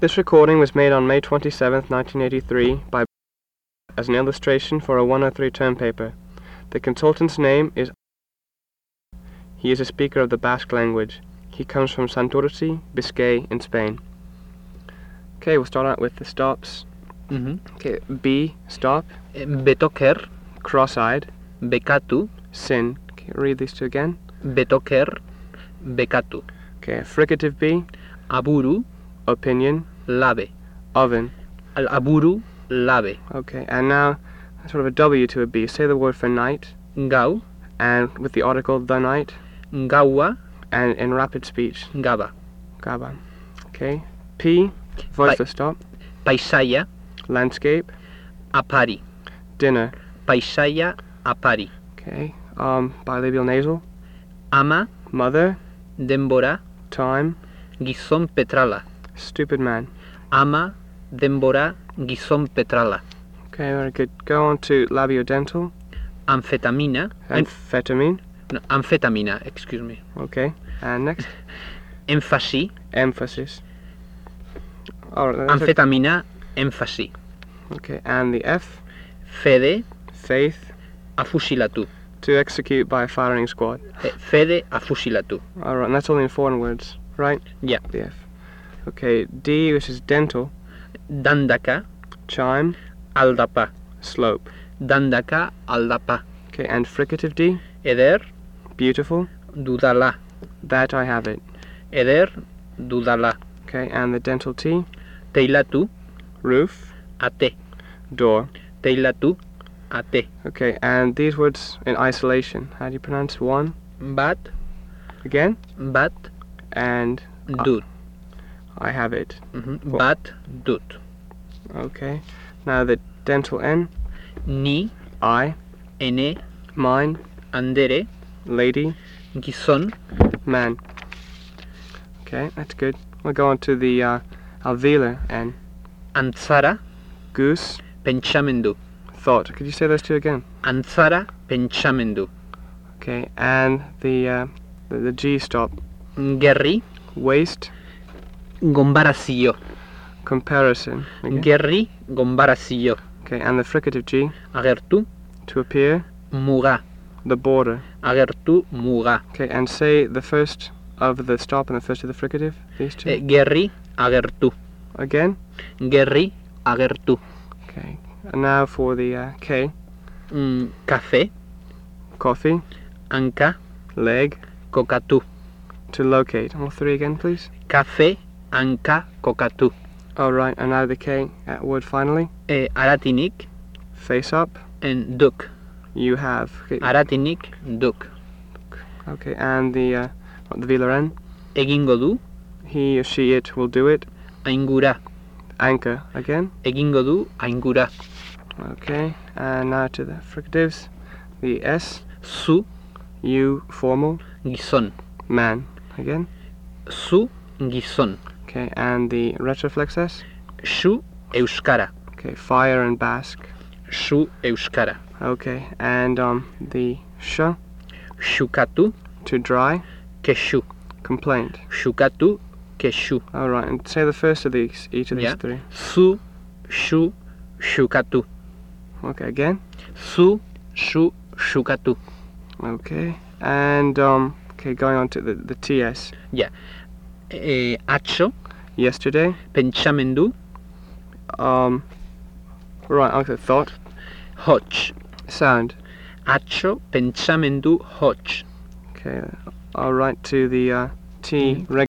This recording was made on May 27, 1983 by as an illustration for a 103 term paper. The consultant's name is He is a speaker of the Basque language. He comes from Santurtzi, Biscay in Spain. Okay, we'll start out with the stops. Okay, B, stop. Betoker, Cross-eyed. bekatu, Sin. Okay, read these two again. betoker, bekatu. Okay, fricative B. Aburu, Opinion. labe. Oven. Al aburu, labe. Okay, and now sort of a W to a B. Say the word for night, Gau, and with the article the night, gaua, and in rapid speech, gaba. Gaba. Okay, P, voiceless stop. Paisaia, Landscape. apari. Dinner. Paisaia, apari. Okay, bilabial nasal. Ama, Mother. denbora, Time. gizon petrala. Stupid man. Ama, denbora, gizon petrala. Okay, very good. Go on to labiodental. Amfetamina, Amphetamine. no, amfetamina, excuse me. Okay, and next. Énfasi, Emphasis. Alright, amfetamina, énfasi. okay, and the F. Fede, Faith. afusilatu. To execute by a firing squad. Fede, afusilatu. Alright, and that's only in foreign words, right? Yeah. The F. Okay, D, which is dental. Dandaka, Chime. aldapa. Slope. Dandaka, aldapa. Okay, and fricative D. Eder, Beautiful. dudala. That I have it. Eder, dudala. Okay, and the dental T. Teilatu, Roof. ate. Door. Teilatu, ate. Okay, and these words in isolation. How do you pronounce one? Bat, Again? bat, And dut. I have it. Bat, dut. Okay. Now the dental N. Ni, I. ene, Mine. andere, Lady. gizon, Man. Okay, that's good. We'll go on to the alveolar N. antzara, Goose. pentsamendu. Thought. Could you say those two again? Antzara, pentsamendu. Okay, and the G stop. Gerri, Waist. gonbarazio. Comparison. Again. Gerri, gonbarazio. Okay, and the fricative G. Agertu, To appear. muga. The border. Agertu, muga. Okay, and say the first of the stop and the first of the fricative. These two. Gerri, agertu. Again. Gerri, agertu. Okay. And now for the K. Café, Coffee. anka, Leg. kokatu. To locate. All three again, please. Café, anka, kokatu. All right, and now the K word finally. Aratinik, Face up. and duk. You have. Okay, Aratinik, duk. okay, and the velar N. Egingo du, He or she, it will do it. aingura. Anchor again. Egingo du, aingura. Okay, and now to the fricatives. The S. Zu, You, formal. gizon. Man. Again. Zu, gizon. Okay, and the retroflex S. Xu, euskara. Okay, fire and Basque. Xu, euskara. Okay, and the sh. Xukatu, To dry. kexu. Complaint. Xukatu, kexu. All right, and say the first of these, each of these Yeah. three. Zu, xu, xukatu. Okay, again. Zu, xu, xukatu. Okay, and okay, going on to the TS. Atxo, Yesterday. pentsamendu, Right, okay, thought. hots. Sound. Atxo, pentsamendu, hots. Okay, all right, to the T.